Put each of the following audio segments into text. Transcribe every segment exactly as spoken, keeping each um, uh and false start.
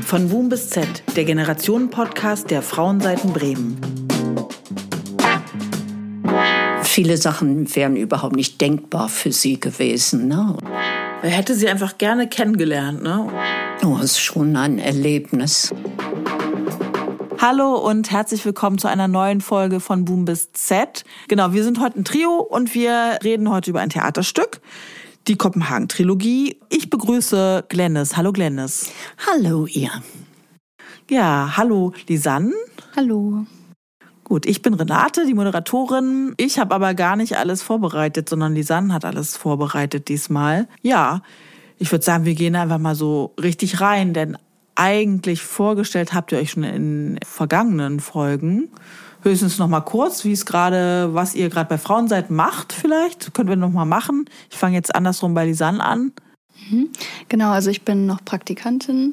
Von Boom bis Z, der Generationen-Podcast der Frauenseiten Bremen. Viele Sachen wären überhaupt nicht denkbar für sie gewesen. Ne? Er hätte sie einfach gerne kennengelernt, ne? Oh, es ist schon ein Erlebnis. Hallo und herzlich willkommen zu einer neuen Folge von Boom bis Z. Genau, wir sind heute ein Trio und wir reden heute über ein Theaterstück, die Kopenhagen-Trilogie. Ich begrüße Glennis. Hallo Glennis. Hallo ihr. Ja, hallo Lisanne. Hallo. Gut, ich bin Renate, die Moderatorin. Ich habe aber gar nicht alles vorbereitet, sondern Lisanne hat alles vorbereitet diesmal. Ja, ich würde sagen, wir gehen einfach mal so richtig rein, denn eigentlich vorgestellt habt ihr euch schon in vergangenen Folgen. Höchstens noch mal kurz, wie es gerade, was ihr gerade bei Frauenseiten macht vielleicht. Können wir noch mal machen. Ich fange jetzt andersrum bei Lisanne an. Mhm. Genau, also ich bin noch Praktikantin,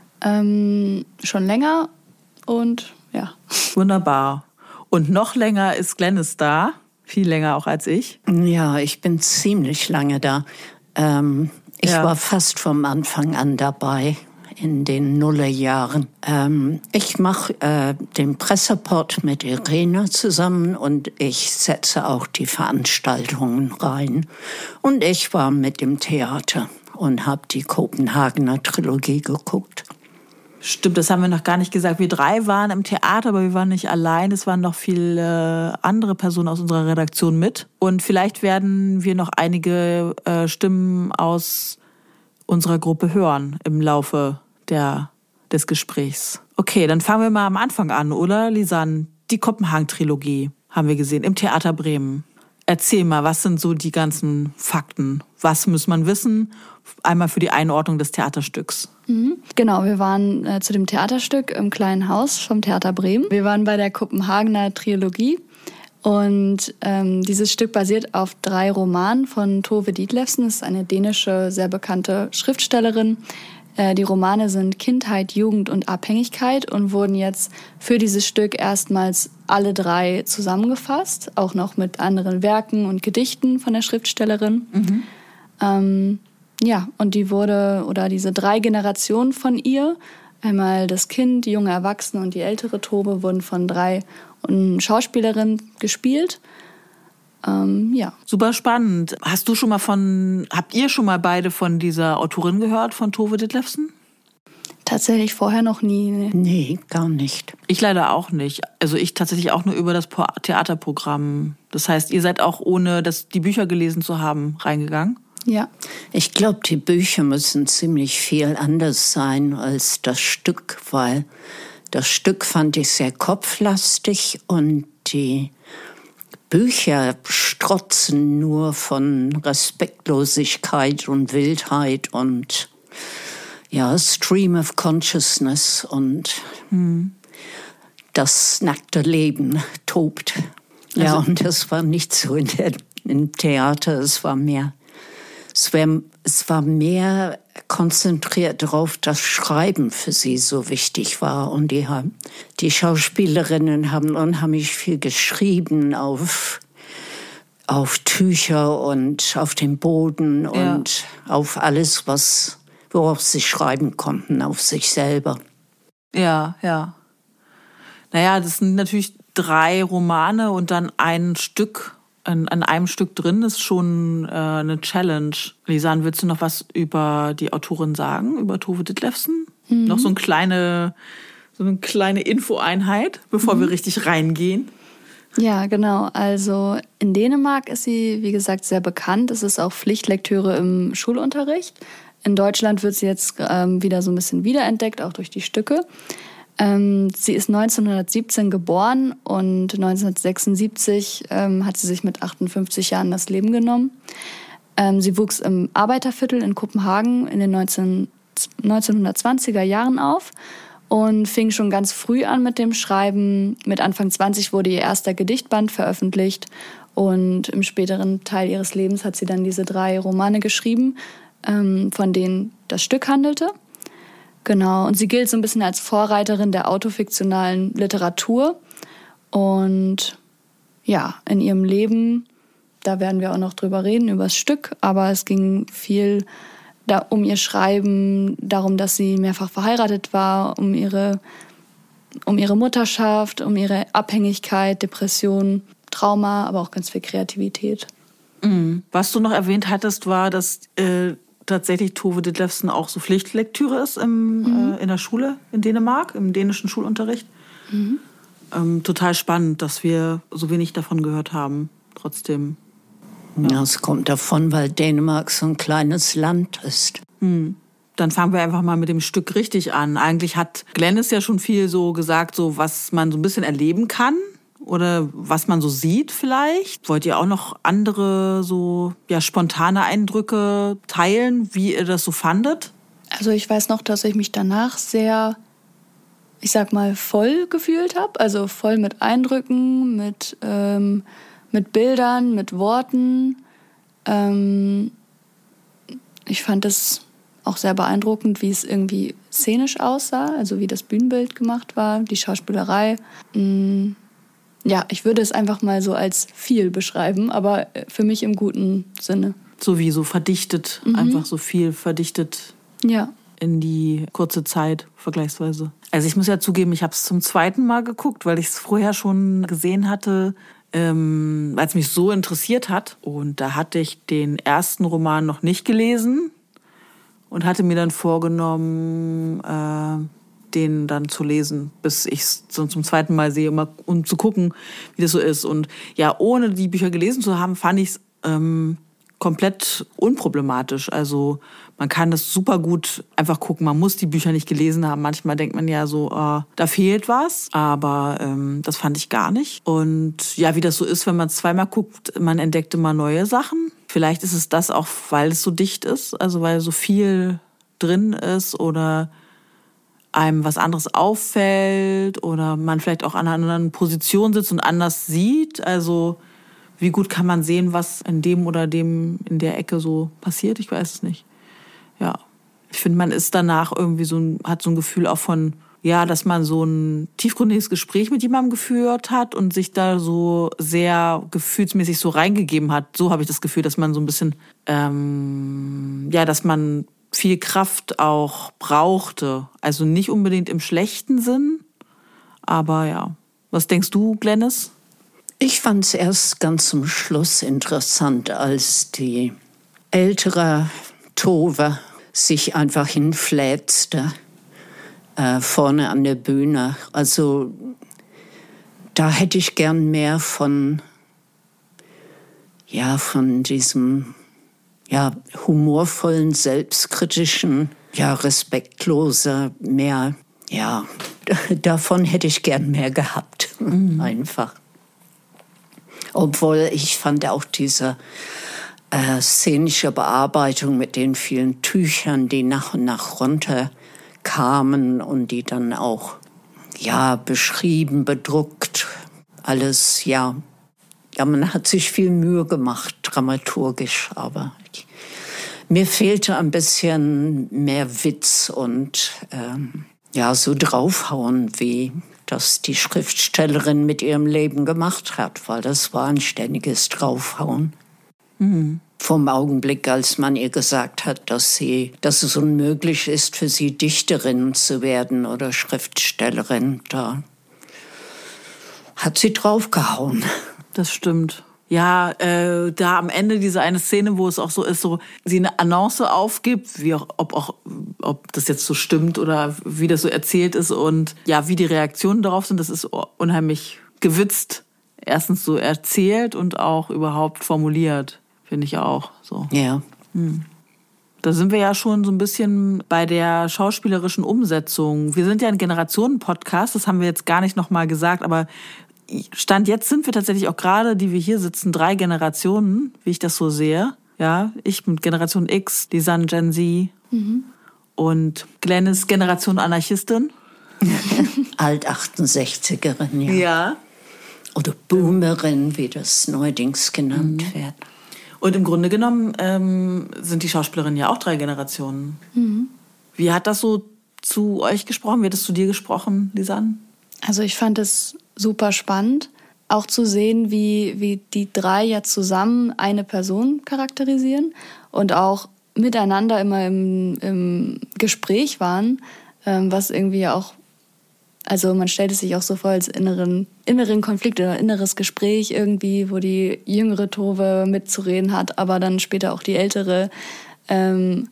ähm, schon länger und ja. Wunderbar. Und noch länger ist Glennis da, viel länger auch als ich. Ja, ich bin ziemlich lange da. Ähm, ich ja. war fast vom Anfang an dabei. In den Nullerjahren. Ähm, ich mache äh, den Presseport mit Irene zusammen und ich setze auch die Veranstaltungen rein. Und ich war mit im Theater und habe die Kopenhagener Trilogie geguckt. Stimmt, das haben wir noch gar nicht gesagt. Wir drei waren im Theater, aber wir waren nicht allein. Es waren noch viele andere Personen aus unserer Redaktion mit. Und vielleicht werden wir noch einige äh, Stimmen aus unserer Gruppe hören im Laufe Der, des Gesprächs. Okay, dann fangen wir mal am Anfang an, oder, Lisanne? Die Kopenhagen-Trilogie haben wir gesehen im Theater Bremen. Erzähl mal, was sind so die ganzen Fakten? Was muss man wissen? Einmal für die Einordnung des Theaterstücks. Mhm. Genau, wir waren äh, zu dem Theaterstück im kleinen Haus vom Theater Bremen. Wir waren bei der Kopenhagener Trilogie. Und ähm, dieses Stück basiert auf drei Romanen von Tove Ditlevsen. Das ist eine dänische, sehr bekannte Schriftstellerin. Die Romane sind Kindheit, Jugend und Abhängigkeit und wurden jetzt für dieses Stück erstmals alle drei zusammengefasst, auch noch mit anderen Werken und Gedichten von der Schriftstellerin. Mhm. Ähm, ja, und die wurde, oder diese drei Generationen von ihr, einmal das Kind, die junge Erwachsene und die ältere Tove, wurden von drei Schauspielerinnen gespielt. Ähm, ja. Super spannend. Hast du schon mal von, habt ihr schon mal beide von dieser Autorin gehört, von Tove Ditlevsen? Tatsächlich vorher noch nie. Nee. nee, gar nicht. Ich leider auch nicht. Also ich tatsächlich auch nur über das Theaterprogramm. Das heißt, ihr seid auch ohne das, die Bücher gelesen zu haben, reingegangen? Ja. Ich glaube, die Bücher müssen ziemlich viel anders sein als das Stück, weil das Stück fand ich sehr kopflastig und die Bücher strotzen nur von Respektlosigkeit und Wildheit und ja, Stream of Consciousness und hm. das nackte Leben tobt. Ja, also, und das war nicht so in der, im Theater, es war mehr, es war, es war mehr konzentriert darauf, dass Schreiben für sie so wichtig war. Und die, haben, die Schauspielerinnen haben unheimlich viel geschrieben auf, auf Tücher und auf den Boden ja. und auf alles, was, worauf sie schreiben konnten, auf sich selber. Ja, ja. Naja, das sind natürlich drei Romane und dann ein Stück. An, an einem Stück drin ist schon äh, eine Challenge. Lisanne, willst du noch was über die Autorin sagen, über Tove Ditlevsen? Mhm. Noch so eine kleine, so eine kleine Infoeinheit, bevor mhm. wir richtig reingehen? Ja, genau. Also in Dänemark ist sie, wie gesagt, sehr bekannt. Es ist auch Pflichtlektüre im Schulunterricht. In Deutschland wird sie jetzt ähm, wieder so ein bisschen wiederentdeckt, auch durch die Stücke. Ähm, sie ist neunzehnhundertsiebzehn geboren und neunzehnhundertsechsundsiebzig ähm, hat sie sich mit achtundfünfzig Jahren das Leben genommen. Ähm, sie wuchs im Arbeiterviertel in Kopenhagen in den neunzehn, neunzehnhundertzwanziger Jahren auf und fing schon ganz früh an mit dem Schreiben. Mit Anfang zwanzig wurde ihr erster Gedichtband veröffentlicht und im späteren Teil ihres Lebens hat sie dann diese drei Romane geschrieben, ähm, von denen das Stück handelte. Genau, und sie gilt so ein bisschen als Vorreiterin der autofiktionalen Literatur. Und ja, in ihrem Leben, da werden wir auch noch drüber reden, über das Stück, aber es ging viel da, um ihr Schreiben, darum, dass sie mehrfach verheiratet war, um ihre, um ihre Mutterschaft, um ihre Abhängigkeit, Depression, Trauma, aber auch ganz viel Kreativität. Mhm. Was du noch erwähnt hattest, war, dass äh, tatsächlich Tove Ditlevsen auch so Pflichtlektüre ist im, mhm. äh, in der Schule in Dänemark, im dänischen Schulunterricht. Mhm. Ähm, total spannend, dass wir so wenig davon gehört haben, trotzdem. Ja, es kommt davon, weil Dänemark so ein kleines Land ist. Hm. Dann fangen wir einfach mal mit dem Stück richtig an. Eigentlich hat Glennis ja schon viel so gesagt, so was man so ein bisschen erleben kann oder was man so sieht vielleicht. Wollt ihr auch noch andere so ja, spontane Eindrücke teilen, wie ihr das so fandet? Also ich weiß noch, dass ich mich danach sehr, ich sag mal, voll gefühlt habe. Also voll mit Eindrücken, mit... Ähm Mit Bildern, mit Worten. Ähm, ich fand es auch sehr beeindruckend, wie es irgendwie szenisch aussah, also wie das Bühnenbild gemacht war, die Schauspielerei. Mm, ja, ich würde es einfach mal so als viel beschreiben, aber für mich im guten Sinne. So wie so verdichtet, mhm. einfach so viel verdichtet. Ja. In die kurze Zeit vergleichsweise. Also ich muss ja zugeben, ich habe es zum zweiten Mal geguckt, weil ich es vorher schon gesehen hatte, ähm, weil es mich so interessiert hat. Und da hatte ich den ersten Roman noch nicht gelesen und hatte mir dann vorgenommen, äh, den dann zu lesen, bis ich es so zum zweiten Mal sehe, um, um zu gucken, wie das so ist. Und ja, ohne die Bücher gelesen zu haben, fand ich es ähm, komplett unproblematisch. Also man kann das super gut einfach gucken. Man muss die Bücher nicht gelesen haben. Manchmal denkt man ja so, äh, da fehlt was. Aber ähm, das fand ich gar nicht. Und ja, wie das so ist, wenn man es zweimal guckt, man entdeckt immer neue Sachen. Vielleicht ist es das auch, weil es so dicht ist, also weil so viel drin ist oder einem was anderes auffällt oder man vielleicht auch an einer anderen Position sitzt und anders sieht. Also wie gut kann man sehen, was in dem oder dem in der Ecke so passiert? Ich weiß es nicht. Ja, ich finde, man ist danach irgendwie so ein, hat so ein Gefühl auch von, ja, dass man so ein tiefgründiges Gespräch mit jemandem geführt hat und sich da so sehr gefühlsmäßig so reingegeben hat. So habe ich das Gefühl, dass man so ein bisschen, ähm, ja, dass man viel Kraft auch brauchte. Also nicht unbedingt im schlechten Sinn, aber ja. Was denkst du, Glennis? Ich fand es erst ganz zum Schluss interessant, als die ältere Tove sich einfach hinfläzte äh, vorne an der Bühne. Also da hätte ich gern mehr von, ja, von diesem ja, humorvollen, selbstkritischen, ja, respektloser, mehr, ja, davon hätte ich gern mehr gehabt, mhm. einfach. Obwohl ich fand auch diese äh, szenische Bearbeitung mit den vielen Tüchern, die nach und nach runterkamen und die dann auch ja beschrieben, bedruckt, alles ja, ja man hat sich viel Mühe gemacht dramaturgisch, aber ich, mir fehlte ein bisschen mehr Witz und ähm, ja so draufhauen wie das die Schriftstellerin mit ihrem Leben gemacht hat, weil das war ein ständiges Draufhauen. Mhm. Vom Augenblick, als man ihr gesagt hat, dass sie, dass es unmöglich ist, für sie Dichterin zu werden oder Schriftstellerin, da hat sie draufgehauen. Das stimmt. Ja, äh, da am Ende diese eine Szene, wo es auch so ist, so sie eine Annonce aufgibt, wie auch, ob auch, ob das jetzt so stimmt oder wie das so erzählt ist und ja, wie die Reaktionen darauf sind, das ist unheimlich gewitzt. Erstens so erzählt und auch überhaupt formuliert, finde ich auch so. Ja. Hm. Da sind wir ja schon so ein bisschen bei der schauspielerischen Umsetzung. Wir sind ja ein Generationen-Podcast, das haben wir jetzt gar nicht nochmal gesagt, aber Stand jetzt sind wir tatsächlich auch gerade, die wir hier sitzen, drei Generationen, wie ich das so sehe. Ja, ich mit Generation X, Lisanne Gen Z mhm. und Glennis Generation Anarchistin. Alt-achtundsechzigerin, ja. Ja. Oder Boomerin, wie das neuerdings genannt mhm. wird. Und im Grunde genommen ähm, sind die Schauspielerinnen ja auch drei Generationen. Mhm. Wie hat das so zu euch gesprochen? Wie hat das zu dir gesprochen, Lisanne? Also ich fand es super spannend, auch zu sehen, wie, wie die drei ja zusammen eine Person charakterisieren und auch miteinander immer im, im Gespräch waren, ähm, was irgendwie auch, also man stellt es sich auch so vor als inneren, inneren Konflikt oder inneres Gespräch irgendwie, wo die jüngere Tove mitzureden hat, aber dann später auch die ältere. Ähm,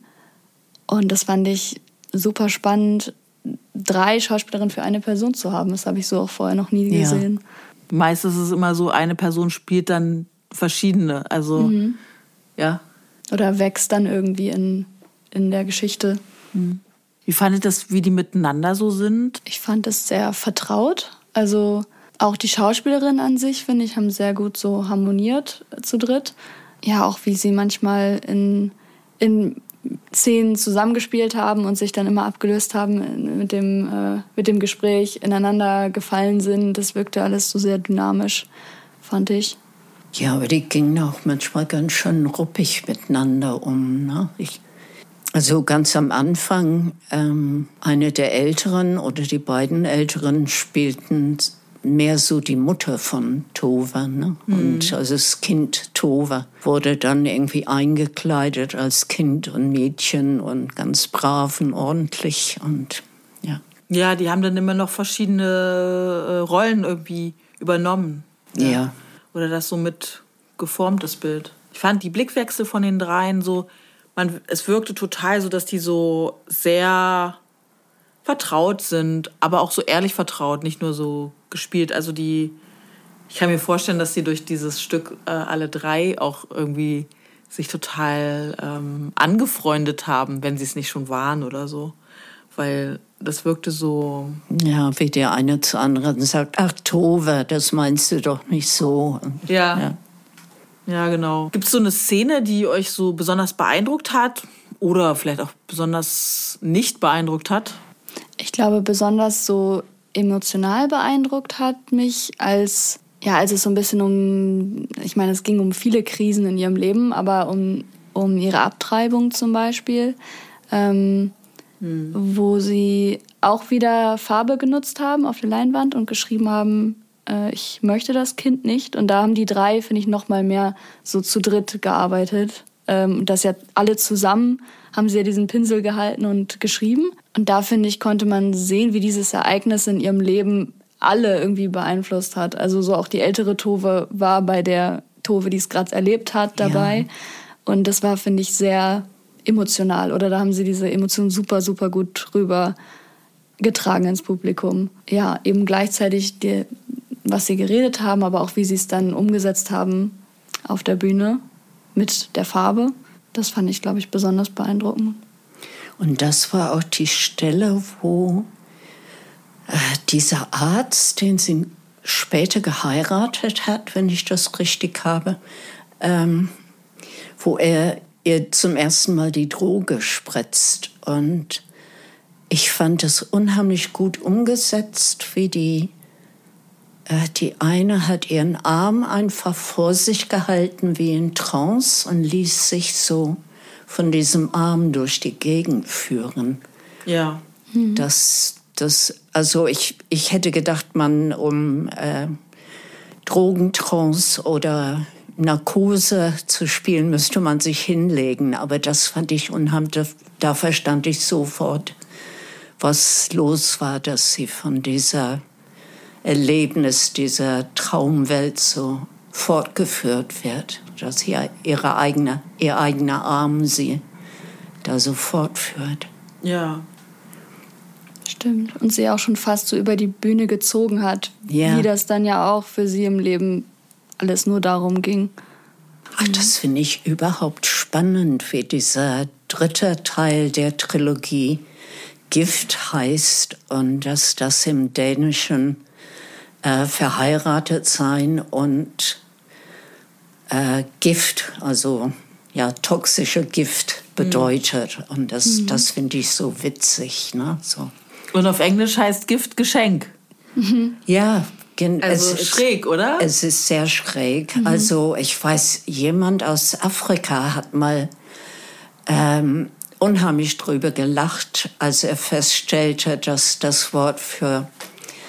und das fand ich super spannend, drei Schauspielerinnen für eine Person zu haben. Das habe ich so auch vorher noch nie gesehen. Ja. Meistens ist es immer so, eine Person spielt dann verschiedene. Also, mhm. ja. Oder wächst dann irgendwie in, in der Geschichte. Mhm. Wie fandet das, wie die miteinander so sind? Ich fand es sehr vertraut. Also auch die Schauspielerinnen an sich, finde ich, haben sehr gut so harmoniert zu dritt. Ja, auch wie sie manchmal in, in Szenen zusammengespielt haben und sich dann immer abgelöst haben mit dem, äh, mit dem Gespräch, ineinander gefallen sind. Das wirkte alles so sehr dynamisch, fand ich. Ja, aber die gingen auch manchmal ganz schön ruppig miteinander um. Ne? Ich, also ganz am Anfang, ähm, eine der Älteren oder die beiden Älteren spielten mehr so die Mutter von Tove. Ne? Mhm. Und also das Kind Tove wurde dann irgendwie eingekleidet als Kind und Mädchen und ganz brav und ordentlich. Und, ja. ja, die haben dann immer noch verschiedene äh, Rollen irgendwie übernommen. Ja. ja. Oder das so mit geformtes Bild. Ich fand die Blickwechsel von den dreien so, man, es wirkte total so, dass die so sehr vertraut sind, aber auch so ehrlich vertraut, nicht nur so gespielt. Also die, ich kann mir vorstellen, dass sie durch dieses Stück äh, alle drei auch irgendwie sich total ähm, angefreundet haben, wenn sie es nicht schon waren oder so. Weil das wirkte so... Ja, wie der eine zu anderen sagt, ach Tove, das meinst du doch nicht so. Ja, ja, ja genau. Gibt es so eine Szene, die euch so besonders beeindruckt hat oder vielleicht auch besonders nicht beeindruckt hat? Ich glaube, besonders so emotional beeindruckt hat mich, als, ja, als es so ein bisschen um, ich meine, es ging um viele Krisen in ihrem Leben, aber um, um ihre Abtreibung zum Beispiel. Ähm, Hm. wo sie auch wieder Farbe genutzt haben auf der Leinwand und geschrieben haben, äh, ich möchte das Kind nicht. Und da haben die drei, finde ich, noch mal mehr so zu dritt gearbeitet. Ähm, das ja alle zusammen haben sie ja diesen Pinsel gehalten und geschrieben. Und da, finde ich, konnte man sehen, wie dieses Ereignis in ihrem Leben alle irgendwie beeinflusst hat. Also so auch die ältere Tove war bei der Tove, die es gerade erlebt hat, dabei. Ja. Und das war, finde ich, sehr emotional, oder da haben sie diese Emotionen super, super gut rüber getragen ins Publikum. Ja, eben gleichzeitig, die, was sie geredet haben, aber auch wie sie es dann umgesetzt haben auf der Bühne mit der Farbe. Das fand ich, glaube ich, besonders beeindruckend. Und das war auch die Stelle, wo äh, dieser Arzt, den sie später geheiratet hat, wenn ich das richtig habe, ähm, wo er ihr zum ersten Mal die Droge spritzt. Und ich fand es unheimlich gut umgesetzt, wie die, äh, die eine hat ihren Arm einfach vor sich gehalten wie in Trance und ließ sich so von diesem Arm durch die Gegend führen. Ja. Mhm. Das, das, also ich, ich hätte gedacht, man um äh, Drogentrance oder Narkose zu spielen, müsste man sich hinlegen. Aber das fand ich unheimlich. Da verstand ich sofort, was los war, dass sie von dieser Erlebnis, dieser Traumwelt so fortgeführt wird. Dass sie ihre eigene, ihr eigener Arm sie da so fortführt. Ja. Stimmt. Und sie auch schon fast so über die Bühne gezogen hat. Ja. Wie das dann ja auch für sie im Leben alles nur darum ging. Ach, das finde ich überhaupt spannend, wie dieser dritte Teil der Trilogie Gift heißt und dass das im Dänischen äh, verheiratet sein und äh, Gift, also ja toxische Gift bedeutet. Mhm. Und das, mhm. das finde ich so witzig. Ne? So. Und auf Englisch heißt Gift Geschenk. Mhm. Ja, also es schräg, ist, oder? Es ist sehr schräg. Mhm. Also ich weiß, jemand aus Afrika hat mal ähm, unheimlich drüber gelacht, als er feststellte, dass das Wort für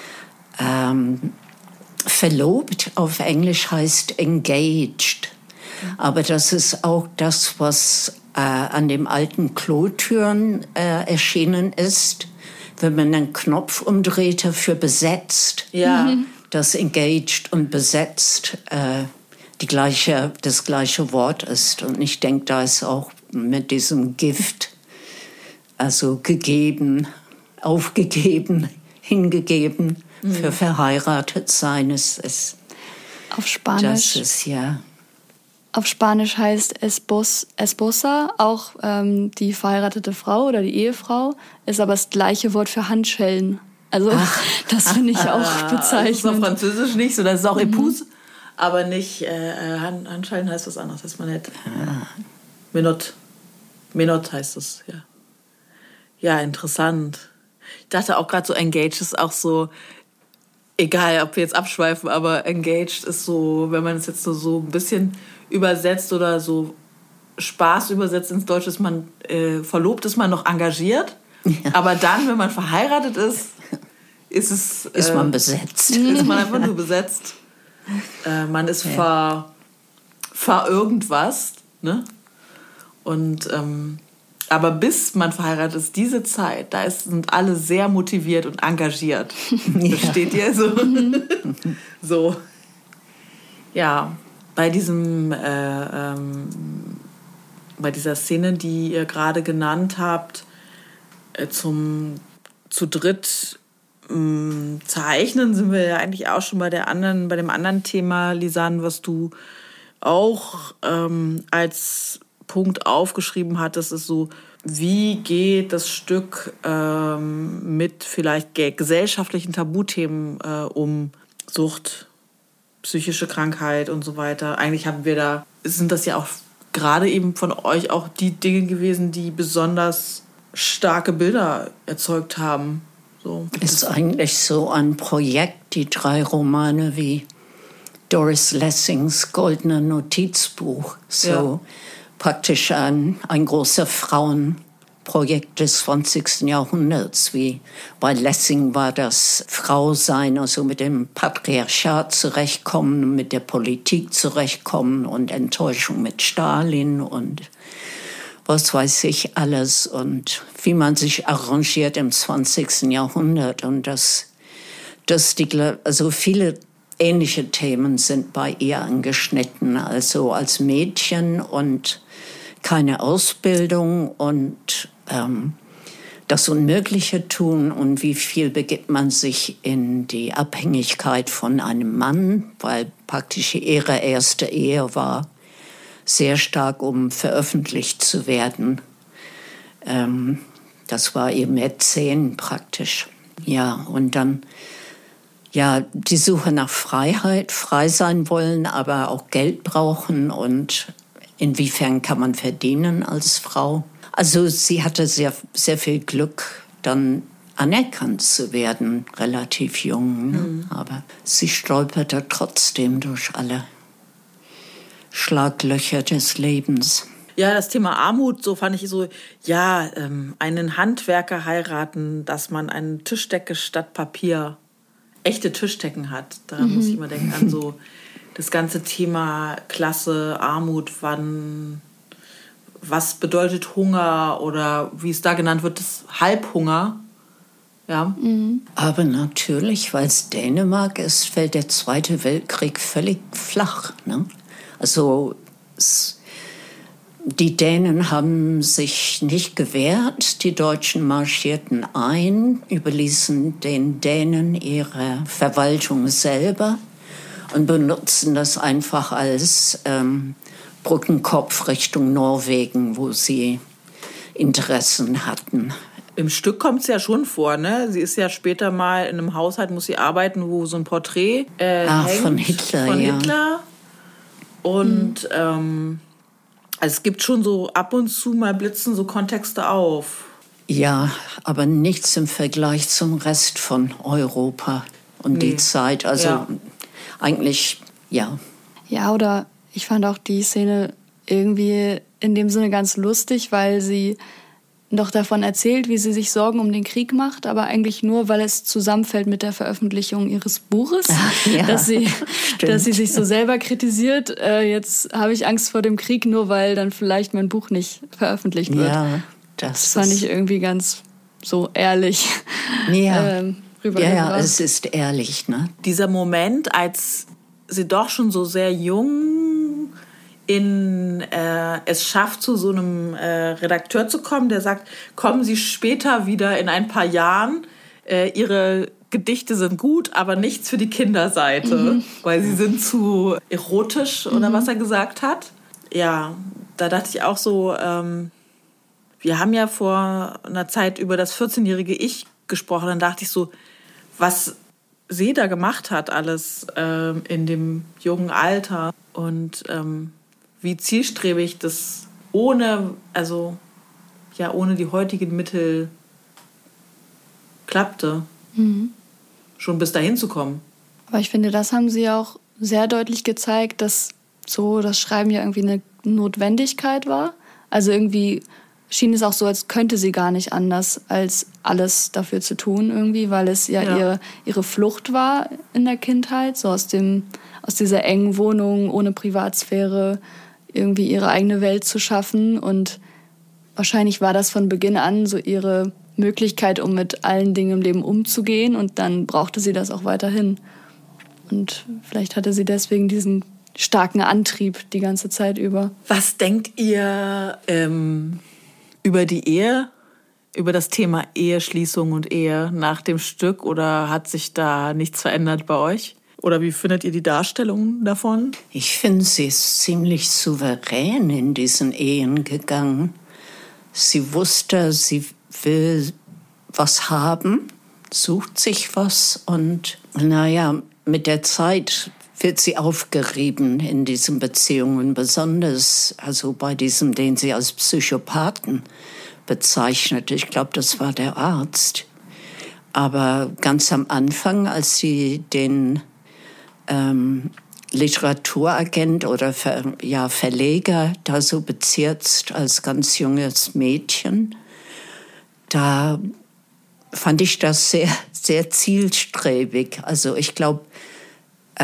ähm, verlobt auf Englisch heißt engaged. Aber das ist auch das, was äh, an den alten Klotüren äh, erschienen ist, wenn man einen Knopf umdrehte für besetzt, ja. Mhm. das engaged und besetzt äh, die gleiche, das gleiche Wort ist. Und ich denke, da ist auch mit diesem Gift, also gegeben, aufgegeben, hingegeben, mhm. für verheiratet sein. Es ist, auf Spanisch. Das ist ja. Auf Spanisch heißt Espos, Esposa, auch ähm, die verheiratete Frau oder die Ehefrau, ist aber das gleiche Wort für Handschellen. Also Ach. das finde ich auch bezeichnend. Das ist auf Französisch nicht so, das ist auch Épouse, mhm. aber nicht äh, Hand, Handschellen heißt was anderes, heißt man nicht. Ah. Minot. Minot heißt es, ja. Ja, interessant. Ich dachte auch gerade so, engaged ist auch so, egal ob wir jetzt abschweifen, aber engaged ist so, wenn man es jetzt so, so ein bisschen übersetzt oder so Spaß übersetzt ins Deutsche, ist man äh, verlobt, ist man noch engagiert. Ja. Aber dann, wenn man verheiratet ist, ist es... Äh, ist man besetzt. Ist man einfach nur besetzt. Äh, man ist ja. ver, ver irgendwas. Ne? Und, ähm, aber bis man verheiratet ist, diese Zeit, da ist, sind alle sehr motiviert und engagiert. Ja. Versteht ihr? So. So. Ja. Bei diesem, äh, ähm, bei dieser Szene, die ihr gerade genannt habt, äh, zum zu dritt äh, zeichnen, sind wir ja eigentlich auch schon bei der anderen, bei dem anderen Thema, Lisanne, was du auch ähm, als Punkt aufgeschrieben hattest, ist so, wie geht das Stück ähm, mit vielleicht gesellschaftlichen Tabuthemen äh, um Sucht, psychische Krankheit und so weiter. Eigentlich haben wir da, sind das ja auch gerade eben von euch auch die Dinge gewesen, die besonders starke Bilder erzeugt haben. So. Ist eigentlich so ein Projekt, die drei Romane wie Doris Lessings Goldene Notizbuch. So ja. praktisch ein, ein großer Frauenprojekt des zwanzigsten Jahrhunderts. Wie bei Lessing war das Frausein, also mit dem Patriarchat zurechtkommen, mit der Politik zurechtkommen und Enttäuschung mit Stalin und was weiß ich alles und wie man sich arrangiert im zwanzigsten Jahrhundert. Und das, das die, also viele ähnliche Themen sind bei ihr angeschnitten, also als Mädchen und keine Ausbildung und ähm, das Unmögliche tun und wie viel begibt man sich in die Abhängigkeit von einem Mann, weil praktisch ihre erste Ehe war sehr stark, um veröffentlicht zu werden. Ähm, das war ihr Mäzen praktisch. Ja, und dann ja, die Suche nach Freiheit, frei sein wollen, aber auch Geld brauchen und inwiefern kann man verdienen als Frau. Also sie hatte sehr, sehr viel Glück, dann anerkannt zu werden, relativ jung. Ne? Mhm. Aber sie stolperte trotzdem durch alle Schlaglöcher des Lebens. Ja, das Thema Armut, so fand ich so, ja, ähm, einen Handwerker heiraten, dass man eine Tischdecke statt Papier, echte Tischdecken hat. Daran mhm. muss ich immer denken, an so das ganze Thema Klasse, Armut, wann, was bedeutet Hunger oder wie es da genannt wird, das Halbhunger. Ja. Mhm. Aber natürlich, weil es Dänemark ist, fällt der Zweite Weltkrieg völlig flach. Ne? Also es, die Dänen haben sich nicht gewehrt, die Deutschen marschierten ein, überließen den Dänen ihre Verwaltung selber und benutzen das einfach als ähm, Brückenkopf Richtung Norwegen, wo sie Interessen hatten. Im Stück kommt es ja schon vor, ne? Sie ist ja später mal in einem Haushalt, muss sie arbeiten, wo so ein Porträt äh, ah, hängt. Von Hitler, von ja. Hitler. Und mhm. ähm, also es gibt schon so ab und zu mal blitzen so Kontexte auf. Ja, aber nichts im Vergleich zum Rest von Europa und nee. die Zeit. Also ja. eigentlich, ja. Ja, oder ich fand auch die Szene irgendwie in dem Sinne ganz lustig, weil sie doch davon erzählt, wie sie sich Sorgen um den Krieg macht, aber eigentlich nur, weil es zusammenfällt mit der Veröffentlichung ihres Buches, Ach, ja, dass, sie, stimmt. dass sie sich so selber kritisiert. Äh, jetzt habe ich Angst vor dem Krieg, nur weil dann vielleicht mein Buch nicht veröffentlicht wird. Ja, das, das fand ist ich irgendwie ganz so ehrlich ja. ähm, ja, rübergebracht. ja, es ist ehrlich, ne? Dieser Moment, als sie doch schon so sehr jung in, äh, es schafft, zu so einem äh, Redakteur zu kommen, der sagt, kommen Sie später wieder in ein paar Jahren, äh, Ihre Gedichte sind gut, aber nichts für die Kinderseite, mhm. weil sie sind zu erotisch oder mhm. was er gesagt hat. Ja, da dachte ich auch so, ähm, wir haben ja vor einer Zeit über das vierzehnjährige Ich gesprochen, dann dachte ich so, was sie da gemacht hat alles ähm, in dem jungen Alter und ähm, wie zielstrebig das ohne, also ja, ohne die heutigen Mittel klappte, mhm. schon bis dahin zu kommen. Aber ich finde, das haben sie auch sehr deutlich gezeigt, dass so das Schreiben ja irgendwie eine Notwendigkeit war. Also irgendwie schien es auch so, als könnte sie gar nicht anders, als alles dafür zu tun irgendwie, weil es ja, ja. Ihre, ihre Flucht war in der Kindheit, so aus, dem, aus dieser engen Wohnung ohne Privatsphäre, irgendwie ihre eigene Welt zu schaffen. Und wahrscheinlich war das von Beginn an so ihre Möglichkeit, um mit allen Dingen im Leben umzugehen. Und dann brauchte sie das auch weiterhin. Und vielleicht hatte sie deswegen diesen starken Antrieb die ganze Zeit über. Was denkt ihr ähm, über die Ehe, über das Thema Eheschließung und Ehe nach dem Stück? Oder hat sich da nichts verändert bei euch? Oder wie findet ihr die Darstellung davon? Ich finde, sie ist ziemlich souverän in diesen Ehen gegangen. Sie wusste, sie will was haben, sucht sich was und naja, mit der Zeit wird sie aufgerieben in diesen Beziehungen, besonders also bei diesem, den sie als Psychopathen bezeichnet. Ich glaube, das war der Arzt. Aber ganz am Anfang, als sie den ähm, Literaturagent oder Ver, ja, Verleger da so bezirzt als ganz junges Mädchen, da fand ich das sehr, sehr zielstrebig. Also ich glaube, äh,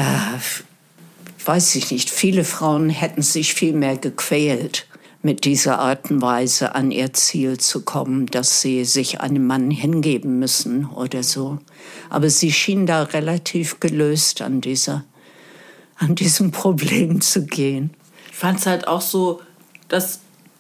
weiß ich nicht, viele Frauen hätten sich viel mehr gequält, mit dieser Art und Weise an ihr Ziel zu kommen, dass sie sich einem Mann hingeben müssen oder so. Aber sie schien da relativ gelöst an dieser, an diesem Problem zu gehen. Ich fand es halt auch so, dass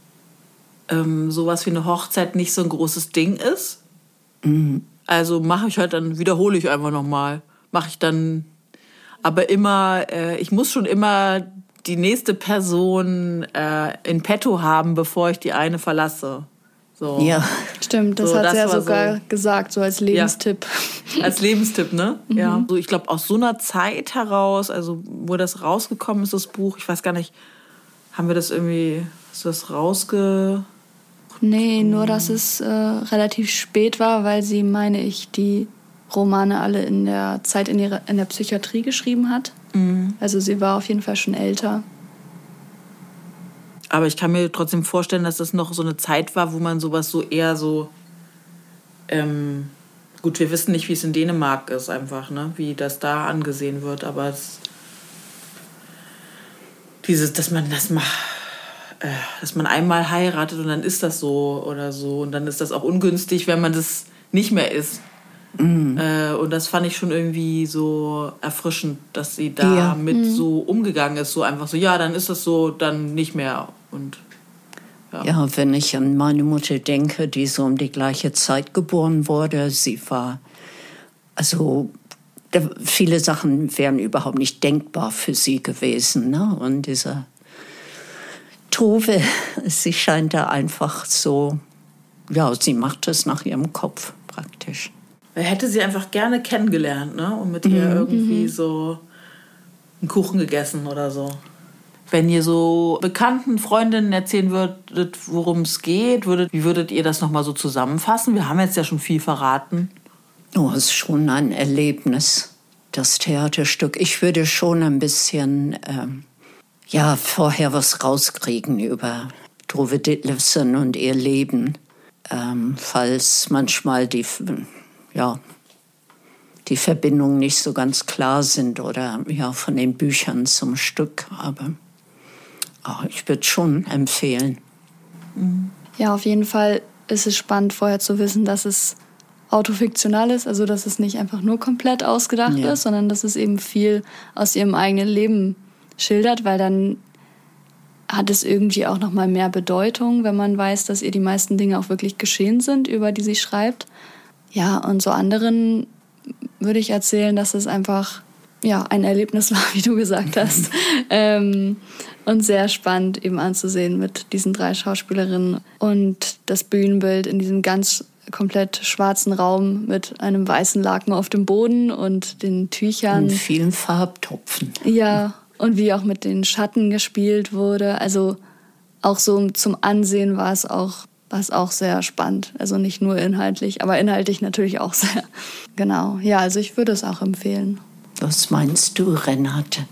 ähm, sowas wie eine Hochzeit nicht so ein großes Ding ist. Mhm. Also mache ich halt dann, wiederhole ich einfach nochmal. Mache ich dann, aber immer, äh, ich muss schon immer die nächste Person äh, in petto haben, bevor ich die eine verlasse. So. Ja, stimmt, das so, hat das sie ja sogar so, gesagt, so als Lebenstipp. Ja, als Lebenstipp, ne? Mhm. Ja. So, ich glaube, aus so einer Zeit heraus, also wo das rausgekommen ist, das Buch, ich weiß gar nicht, haben wir das irgendwie, ist das rausge... Nee, nur dass es äh, relativ spät war, weil sie, meine ich, die Romane alle in der Zeit in, ihrer, in der Psychiatrie geschrieben hat. Mhm. Also sie war auf jeden Fall schon älter. Aber ich kann mir trotzdem vorstellen, dass das noch so eine Zeit war, wo man sowas so eher so... Ähm, gut, wir wissen nicht, wie es in Dänemark ist einfach, ne? Wie das da angesehen wird. Aber es, dieses, dass man das macht... dass man einmal heiratet und dann ist das so oder so. Und dann ist das auch ungünstig, wenn man das nicht mehr ist. Mm. Äh, und das fand ich schon irgendwie so erfrischend, dass sie da ja. mit mm. so umgegangen ist. So einfach so, ja, dann ist das so, dann nicht mehr. Und, ja. ja, wenn ich an meine Mutter denke, die so um die gleiche Zeit geboren wurde, sie war, also viele Sachen wären überhaupt nicht denkbar für sie gewesen. Ne? Und dieser Tove, sie scheint da einfach so, ja, sie macht es nach ihrem Kopf praktisch. Er hätte sie einfach gerne kennengelernt, ne? Und mit ihr mhm. irgendwie so einen Kuchen gegessen oder so. Wenn ihr so bekannten Freundinnen erzählen würdet, worum es geht, würdet, wie würdet ihr das nochmal so zusammenfassen? Wir haben jetzt ja schon viel verraten. Oh, es ist schon ein Erlebnis, das Theaterstück. Ich würde schon ein bisschen... Ähm, ja, vorher was rauskriegen über Tove Ditlevsen und ihr Leben. ähm, falls manchmal die, ja, die Verbindungen nicht so ganz klar sind oder ja, von den Büchern zum Stück. Aber oh, ich würde schon empfehlen. Ja, auf jeden Fall ist es spannend, vorher zu wissen, dass es autofiktional ist, also dass es nicht einfach nur komplett ausgedacht ja. ist, sondern dass es eben viel aus ihrem eigenen Leben schildert, weil dann hat es irgendwie auch noch mal mehr Bedeutung, wenn man weiß, dass ihr die meisten Dinge auch wirklich geschehen sind, über die sie schreibt. Ja, und so anderen würde ich erzählen, dass es einfach ja, ein Erlebnis war, wie du gesagt hast. ähm, und sehr spannend eben anzusehen mit diesen drei Schauspielerinnen. Und das Bühnenbild in diesem ganz komplett schwarzen Raum mit einem weißen Laken auf dem Boden und den Tüchern. Und vielen Farbtupfen. Ja, und wie auch mit den Schatten gespielt wurde. Also auch so zum Ansehen war es auch, war es auch sehr spannend. Also nicht nur inhaltlich, aber inhaltlich natürlich auch sehr. Genau, ja, also ich würde es auch empfehlen. Was meinst du, Renate?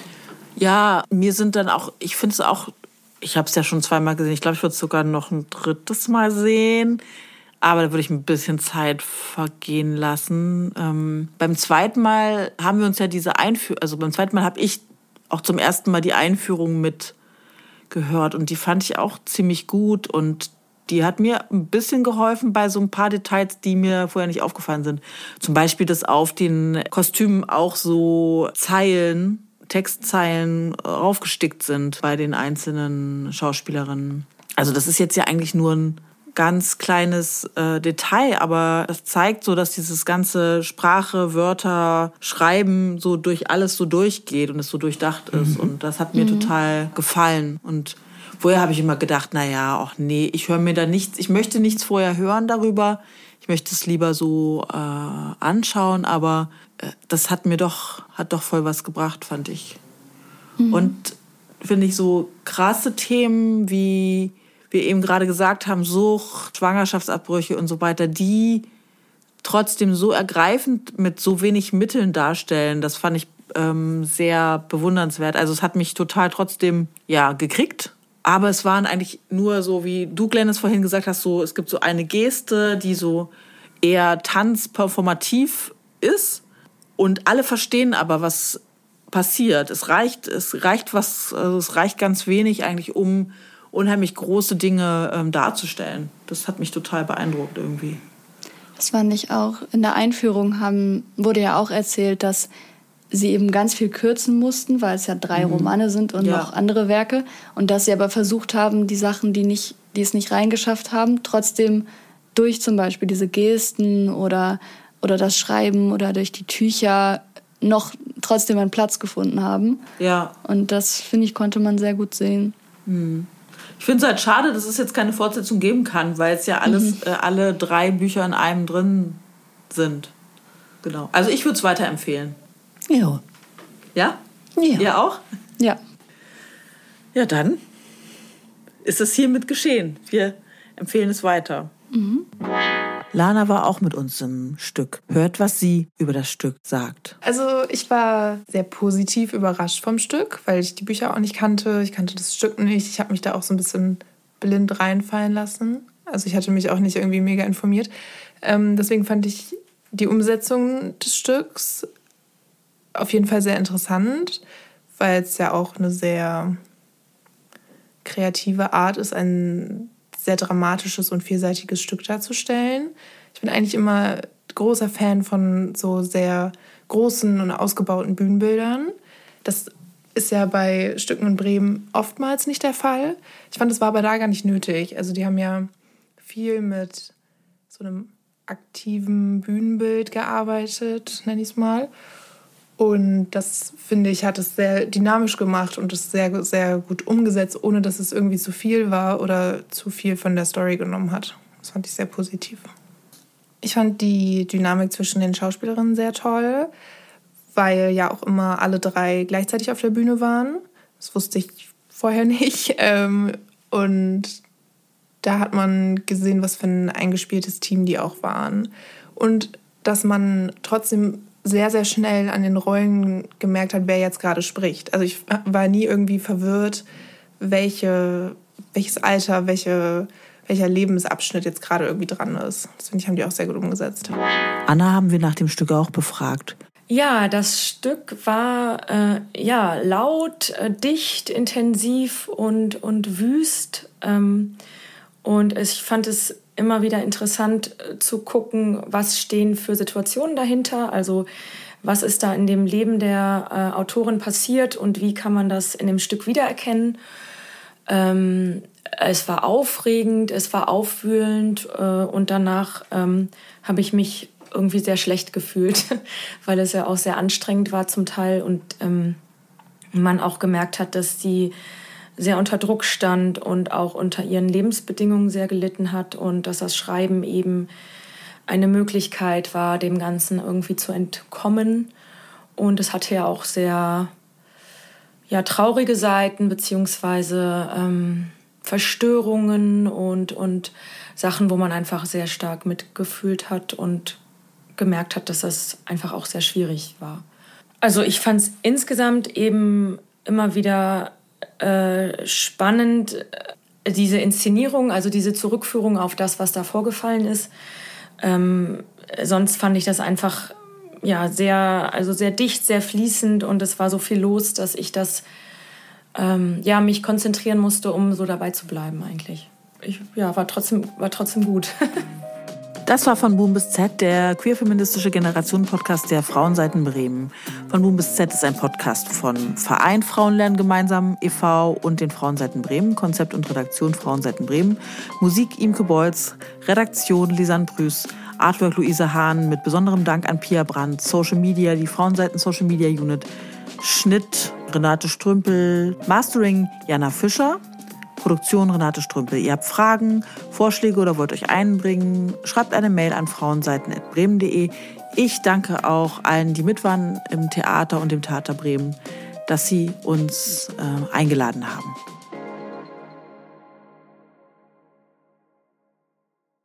Ja, mir sind dann auch, ich finde es auch, ich habe es ja schon zweimal gesehen, ich glaube, ich würde es sogar noch ein drittes Mal sehen, aber da würde ich ein bisschen Zeit vergehen lassen. Ähm, beim zweiten Mal haben wir uns ja diese Einführung, also beim zweiten Mal habe ich auch zum ersten Mal die Einführung mitgehört und die fand ich auch ziemlich gut und die hat mir ein bisschen geholfen bei so ein paar Details, die mir vorher nicht aufgefallen sind. Zum Beispiel, dass auf den Kostümen auch so Zeilen, Textzeilen raufgestickt sind bei den einzelnen Schauspielerinnen. Also das ist jetzt ja eigentlich nur ein ganz kleines äh, Detail, aber das zeigt so, dass dieses ganze Sprache, Wörter, Schreiben so durch alles so durchgeht und es so durchdacht ist. Mhm. Und das hat mir mhm. total gefallen. Und vorher habe ich immer gedacht, naja, ach nee, ich höre mir da nichts, ich möchte nichts vorher hören darüber. Ich möchte es lieber so äh, anschauen, aber äh, das hat mir doch, hat doch voll was gebracht, fand ich. Mhm. Und finde ich so krasse Themen, wie wir eben gerade gesagt haben, Sucht, Schwangerschaftsabbrüche und so weiter, die trotzdem so ergreifend mit so wenig Mitteln darstellen, das fand ich ähm, sehr bewundernswert. Also es hat mich total trotzdem ja gekriegt. Aber es waren eigentlich nur so, wie du, Glennis, vorhin gesagt hast, so, es gibt so eine Geste, die so eher tanzperformativ ist. Und alle verstehen aber, was passiert. Es reicht, es reicht was, also es reicht ganz wenig eigentlich, um unheimlich große Dinge ähm, darzustellen. Das hat mich total beeindruckt irgendwie. Das fand ich auch. In der Einführung haben, wurde ja auch erzählt, dass sie eben ganz viel kürzen mussten, weil es ja drei mhm. Romane sind und ja. noch andere Werke. Und dass sie aber versucht haben, die Sachen, die, nicht, die es nicht reingeschafft haben, trotzdem durch zum Beispiel diese Gesten oder, oder das Schreiben oder durch die Tücher noch trotzdem einen Platz gefunden haben. Ja. Und das, finde ich, konnte man sehr gut sehen. Mhm. Ich finde es halt schade, dass es jetzt keine Fortsetzung geben kann, weil es ja alles, mhm. äh, alle drei Bücher in einem drin sind. Genau. Also ich würde es weiterempfehlen. Ja. Ja? Ja. Ihr auch? Ja. Ja, dann ist es hiermit geschehen. Wir empfehlen es weiter. Mhm. Lana war auch mit uns im Stück. Hört, was sie über das Stück sagt. Also ich war sehr positiv überrascht vom Stück, weil ich die Bücher auch nicht kannte. Ich kannte das Stück nicht. Ich habe mich da auch so ein bisschen blind reinfallen lassen. Also ich hatte mich auch nicht irgendwie mega informiert. Ähm, deswegen fand ich die Umsetzung des Stücks auf jeden Fall sehr interessant, weil es ja auch eine sehr kreative Art ist, ein sehr dramatisches und vielseitiges Stück darzustellen. Ich bin eigentlich immer großer Fan von so sehr großen und ausgebauten Bühnenbildern. Das ist ja bei Stücken in Bremen oftmals nicht der Fall. Ich fand, das war aber da gar nicht nötig. Also die haben ja viel mit so einem aktiven Bühnenbild gearbeitet, nenne ich es mal. Und das, finde ich, hat es sehr dynamisch gemacht und es sehr, sehr gut umgesetzt, ohne dass es irgendwie zu viel war oder zu viel von der Story genommen hat. Das fand ich sehr positiv. Ich fand die Dynamik zwischen den Schauspielerinnen sehr toll, weil ja auch immer alle drei gleichzeitig auf der Bühne waren. Das wusste ich vorher nicht. Und da hat man gesehen, was für ein eingespieltes Team die auch waren. Und dass man trotzdem sehr, sehr schnell an den Rollen gemerkt hat, wer jetzt gerade spricht. Also ich war nie irgendwie verwirrt, welche, welches Alter, welche welcher Lebensabschnitt jetzt gerade irgendwie dran ist. Das finde ich, haben die auch sehr gut umgesetzt. Anna haben wir nach dem Stück auch befragt. Ja, das Stück war äh, ja laut, äh, dicht, intensiv und, und wüst. Ähm, und ich fand es immer wieder interessant äh, zu gucken, was stehen für Situationen dahinter. Also was ist da in dem Leben der äh, Autorin passiert und wie kann man das in dem Stück wiedererkennen. Ähm, es war aufregend, es war aufwühlend äh, und danach ähm, habe ich mich irgendwie sehr schlecht gefühlt, weil es ja auch sehr anstrengend war zum Teil und ähm, man auch gemerkt hat, dass sie sehr unter Druck stand und auch unter ihren Lebensbedingungen sehr gelitten hat und dass das Schreiben eben eine Möglichkeit war, dem Ganzen irgendwie zu entkommen. Und es hatte ja auch sehr ja, traurige Seiten beziehungsweise ähm, Verstörungen und, und Sachen, wo man einfach sehr stark mitgefühlt hat und gemerkt hat, dass das einfach auch sehr schwierig war. Also ich fand es insgesamt eben immer wieder äh, spannend, diese Inszenierung, also diese Zurückführung auf das, was da vorgefallen ist. Ähm, sonst fand ich das einfach ja, sehr, also sehr dicht, sehr fließend und es war so viel los, dass ich das ähm, ja, mich konzentrieren musste, um so dabei zu bleiben eigentlich. Ich, ja, war trotzdem, war trotzdem gut. Das war von Boom bis Z, der queer-feministische Generationen-Podcast der Frauenseiten Bremen. Von Boom bis Z ist ein Podcast von Verein Frauen lernen gemeinsam e V und den Frauenseiten Bremen, Konzept und Redaktion Frauenseiten Bremen, Musik Imke Beutz, Redaktion Lisanne Brüß, Artwork Luise Hahn, mit besonderem Dank an Pia Brandt, Social Media, die Frauenseiten Social Media Unit, Schnitt Renate Strümpel, Mastering Jana Fischer, Produktion Renate Strümpel. Ihr habt Fragen, Vorschläge oder wollt euch einbringen, schreibt eine Mail an frauenseiten at bremen punkt de. Ich danke auch allen, die mit waren im Theater und im Theater Bremen, dass sie uns äh, eingeladen haben.